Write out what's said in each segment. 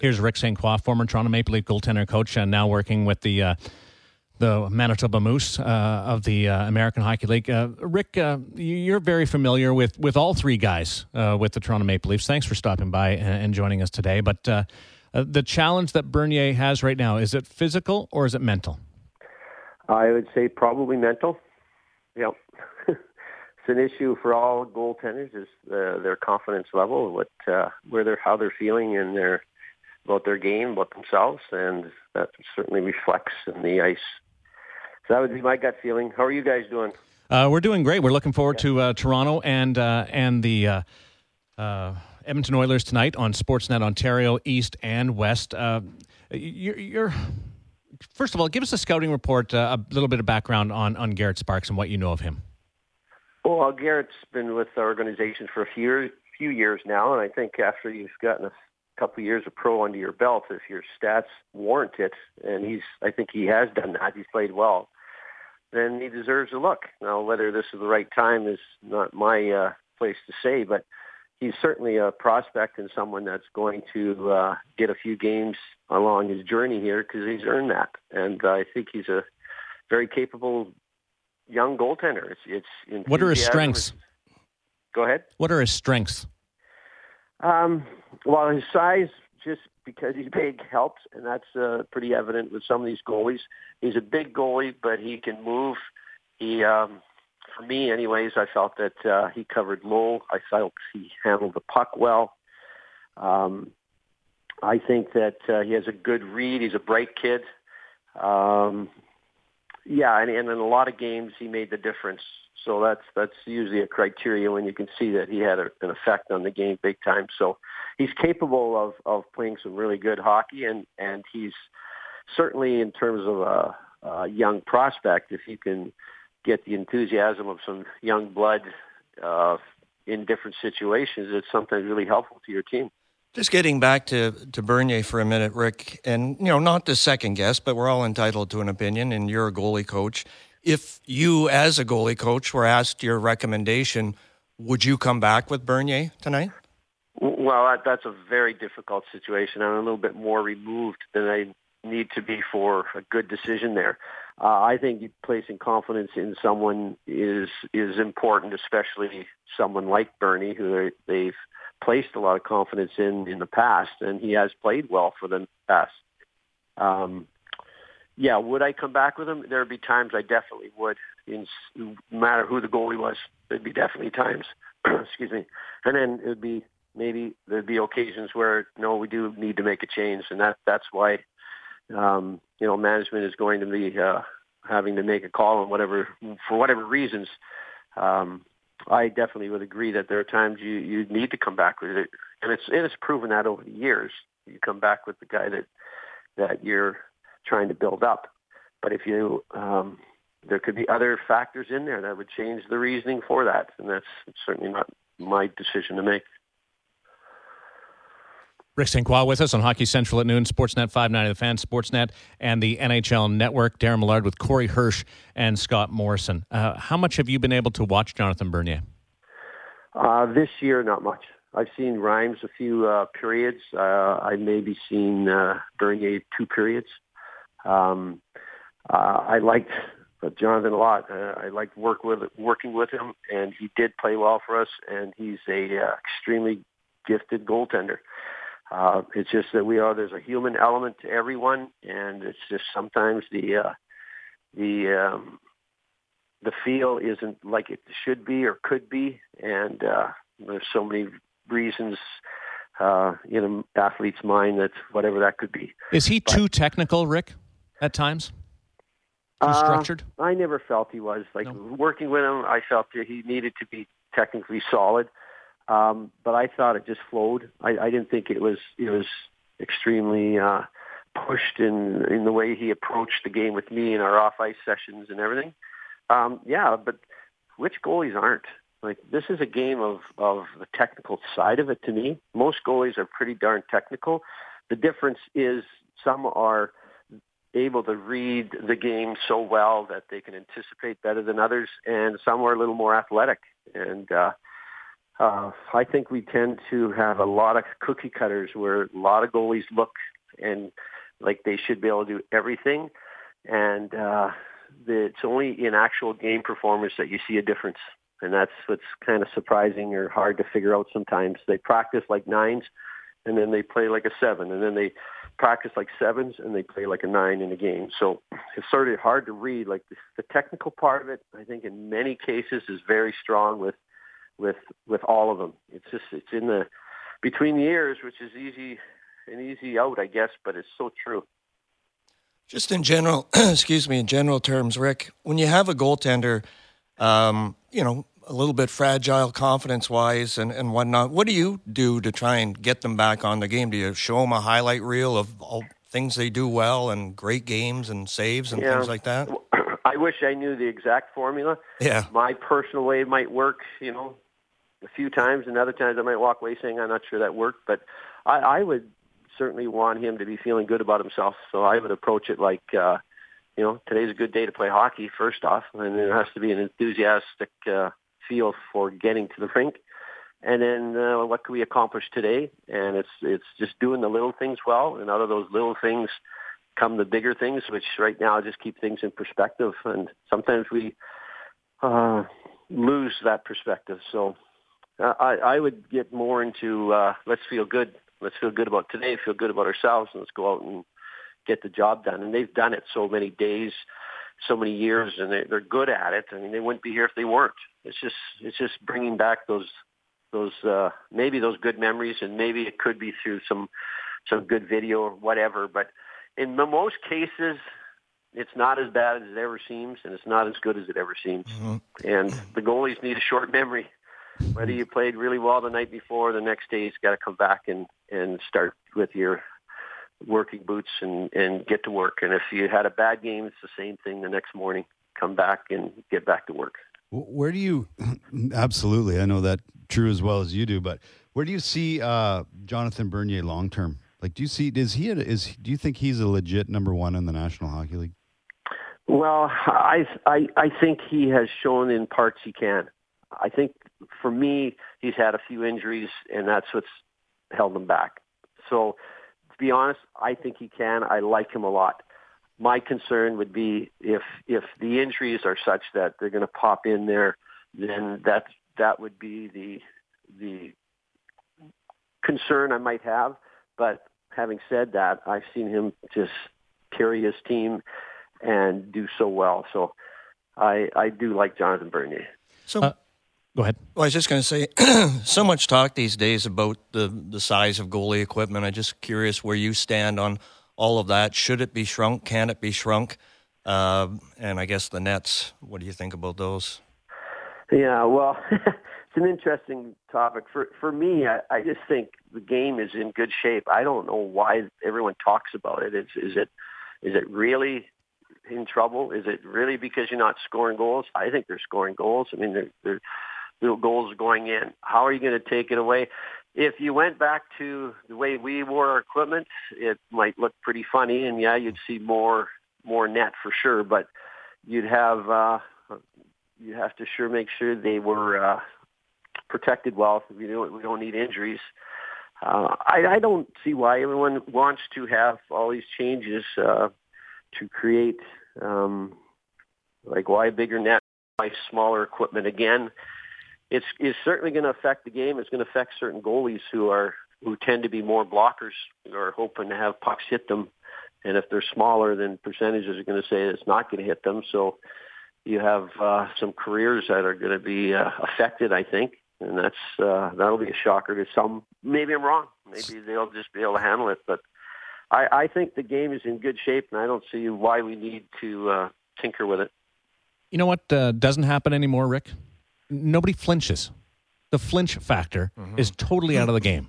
Here's Rick St. Croix, former Toronto Maple Leaf goaltender coach, and now working with the Manitoba Moose of the American Hockey League. Rick, you're very familiar with all three guys with the Toronto Maple Leafs. Thanks for stopping by and joining us today. But the challenge that Bernier has right now, is it physical or is it mental? I would say probably mental. Yep. It's an issue for all goaltenders, is their confidence level, how they're feeling and about their game, about themselves, and that certainly reflects in the ice. So that would be my gut feeling. How are you guys doing? We're doing great. We're looking forward to Toronto and the Edmonton Oilers tonight on Sportsnet Ontario, East and West. You're first of all, give us a scouting report, a little bit of background on Garrett Sparks and what you know of him. Well, Garrett's been with the organization for a few years now, and I think after you've gotten a couple of years of pro under your belt, if your stats warrant it, and I think he has done that, he's played well, then he deserves a look. Now, whether this is the right time is not my place to say, but he's certainly a prospect and someone that's going to get a few games along his journey here because he's earned that. And I think he's a very capable young goaltender. What are his strengths? Go ahead. What are his strengths? Well, his size, just because he's big, helps, and that's pretty evident with some of these goalies. He's a big goalie, but he can move. He, for me, anyways, I felt that he covered low. I felt he handled the puck well. I think that he has a good read. He's a bright kid. And in a lot of games he made the difference. So that's usually a criteria when you can see that he had an effect on the game big time. So he's capable of playing some really good hockey, and he's certainly, in terms of a young prospect, if you can get the enthusiasm of some young blood in different situations, it's sometimes really helpful to your team. Just getting back to Bernier for a minute, Rick, and not to second guess, but we're all entitled to an opinion, and you're a goalie coach. If you, as a goalie coach, were asked your recommendation, would you come back with Bernier tonight? Well, that's a very difficult situation. I'm a little bit more removed than I need to be for a good decision there. I think placing confidence in someone is important, especially someone like Bernie, who they've placed a lot of confidence in the past, and he has played well for them in the past. Would I come back with him? There would be times I definitely would. No matter who the goalie was, there'd be definitely times. Excuse me. And then it would be there'd be occasions where no, we do need to make a change, and that's why management is going to be having to make a call on for whatever reasons. I definitely would agree that there are times you need to come back with it, and it's proven that over the years. You come back with the guy that you're trying to build up. But if you there could be other factors in there that would change the reasoning for that, and that's certainly not my decision to make. Rick St. Croix with us on Hockey Central at noon, Sportsnet 590 The Fan, Sportsnet, and the NHL Network. Darren Millard with Corey Hirsch and Scott Morrison. How much have you been able to watch Jonathan Bernier? This year, not much. I've seen Rhymes a few periods. I maybe seen Bernier 2 periods. I liked Jonathan a lot. I liked working with him, and he did play well for us, and he's a extremely gifted goaltender. It's just that there's a human element to everyone, and it's just sometimes the feel isn't like it should be or could be, and there's so many reasons in an athlete's mind that whatever that could be. Is he too technical, Rick, at times? Too structured? I never felt he was. Working with him, I felt that he needed to be technically solid. But I thought it just flowed. I didn't think it was extremely pushed in the way he approached the game with me in our off-ice sessions and everything. But which goalies aren't? This is a game of the technical side of it to me. Most goalies are pretty darn technical. The difference is some are able to read the game so well that they can anticipate better than others, and some are a little more athletic. And I think we tend to have a lot of cookie cutters where a lot of goalies look and like they should be able to do everything, and it's only in actual game performance that you see a difference, and that's what's kind of surprising or hard to figure out sometimes. They practice like 9s, and then they play like a 7, and then they practice like 7s, and they play like a 9 in a game. So it's sort of hard to read. Like the technical part of it, I think in many cases is very strong with all of them. It's in the between the ears, which is an easy out, I guess, but it's so true. Just in general, in general terms, Rick, when you have a goaltender, a little bit fragile confidence-wise and whatnot, what do you do to try and get them back on the game? Do you show them a highlight reel of all things they do well and great games and saves and things like that? I wish I knew the exact formula. Yeah. My personal way might work, a few times, and other times I might walk away saying I'm not sure that worked, but I would certainly want him to be feeling good about himself. So I would approach it like, today's a good day to play hockey, first off, and there has to be an enthusiastic feel for getting to the rink. And then what can we accomplish today? And it's just doing the little things well, and out of those little things come the bigger things, which right now just keep things in perspective. And sometimes we lose that perspective. So I would get more into let's feel good. Let's feel good about today, feel good about ourselves, and let's go out and get the job done. And they've done it so many days, so many years, and they're good at it. I mean, they wouldn't be here if they weren't. It's just bringing back those maybe those good memories, and maybe it could be through some good video or whatever. But in the most cases, it's not as bad as it ever seems, and it's not as good as it ever seems. Mm-hmm. And the goalies need a short memory. Whether you played really well the night before, the next day you've got to come back and start with your working boots and get to work. And if you had a bad game, it's the same thing the next morning. Come back and get back to work. Where do you, absolutely, I know that true as well as you do, but where do you see Jonathan Bernier long term? Like, do you think he's a legit number one in the National Hockey League? Well, I think he has shown in parts he can. I think for me, he's had a few injuries, and that's what's held him back. So, to be honest, I think he can. I like him a lot. My concern would be if the injuries are such that they're going to pop in there, then that would be the concern I might have. But having said that, I've seen him just carry his team and do so well. So I do like Jonathan Bernier. So. Go ahead. Well, I was just going to say, so much talk these days about the size of goalie equipment. I'm just curious where you stand on all of that. Should it be shrunk? Can it be shrunk? And I guess the nets, what do you think about those? Yeah, well, it's an interesting topic. For me, I just think the game is in good shape. I don't know why everyone talks about it. Is it really in trouble? Is it really because you're not scoring goals? I think they're scoring goals. I mean, they're little goals going in. How are you going to take it away? If you went back to the way we wore our equipment, it might look pretty funny, and yeah, you'd see more net for sure. But you'd have to make sure they were protected well. We don't need injuries. I don't see why everyone wants to have all these changes to create why a bigger net, why smaller equipment again. It's certainly going to affect the game. It's going to affect certain goalies who tend to be more blockers or hoping to have pucks hit them. And if they're smaller, then percentages are going to say it's not going to hit them. So you have some careers that are going to be affected, I think. And that'll be a shocker to some. Maybe I'm wrong. Maybe they'll just be able to handle it. But I think the game is in good shape, and I don't see why we need to tinker with it. You know what doesn't happen anymore, Rick? Nobody flinches. The flinch factor is totally out of the game.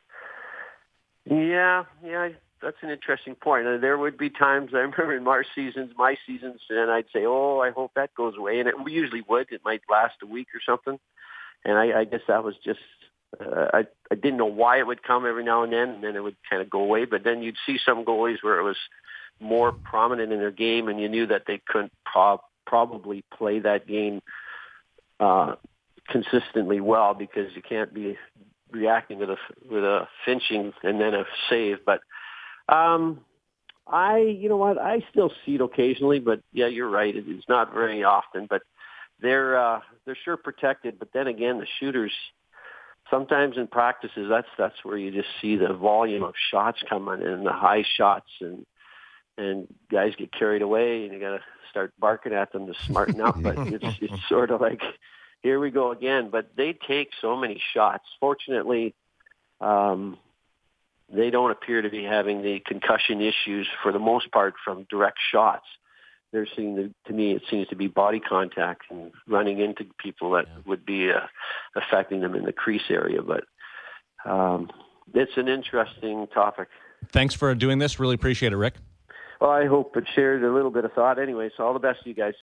Yeah, that's an interesting point. There would be times, I remember in my seasons, and I'd say, oh, I hope that goes away. And it usually would. It might last a week or something. And I guess that was just, I didn't know why it would come every now and then it would kind of go away. But then you'd see some goalies where it was more prominent in their game, and you knew that they couldn't probably play that game consistently well, because you can't be reacting with a finching and then a save. But you know what, I still see it occasionally, but yeah, you're right. It's not very often, but they're sure protected. But then again, the shooters, sometimes in practices, that's where you just see the volume of shots coming in, the high shots, and guys get carried away, and you got to start barking at them to smarten up. But it's sort of like, here we go again. But they take so many shots. Fortunately, they don't appear to be having the concussion issues for the most part from direct shots. To me, it seems to be body contact and running into people that would be affecting them in the crease area. But it's an interesting topic. Thanks for doing this. Really appreciate it, Rick. Well, I hope it shared a little bit of thought anyway. So all the best to you guys.